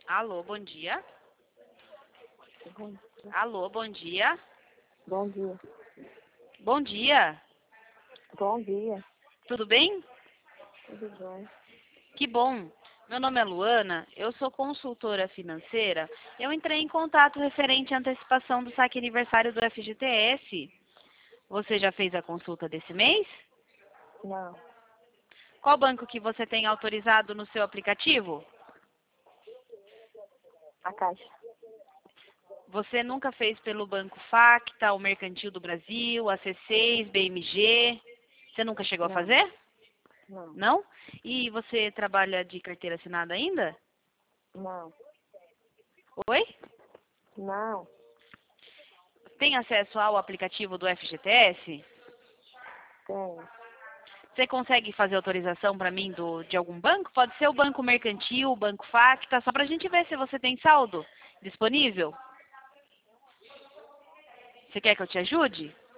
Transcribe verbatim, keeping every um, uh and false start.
Alô, bom dia. Bom, Alô, bom dia. bom dia. Bom dia. Bom dia. Tudo bem? Tudo bem? Que bom. Meu nome é Luana, eu sou consultora financeira. Eu entrei em contato referente à antecipação do saque aniversário do F G T S. Você já fez a consulta desse mês? Não. Qual banco que você tem autorizado no seu aplicativo? A Caixa. Você nunca fez pelo Banco Facta, o Mercantil do Brasil, a C seis, B M G? Você nunca chegou a Não. fazer? Não. Não? E você trabalha de carteira assinada ainda? Não. Oi? Não. Tem acesso ao aplicativo do F G T S? Tenho. Você consegue fazer autorização para mim do, de algum banco? Pode ser o Banco Mercantil, o Banco Facta, só para a gente ver se você tem saldo disponível. Você quer que eu te ajude?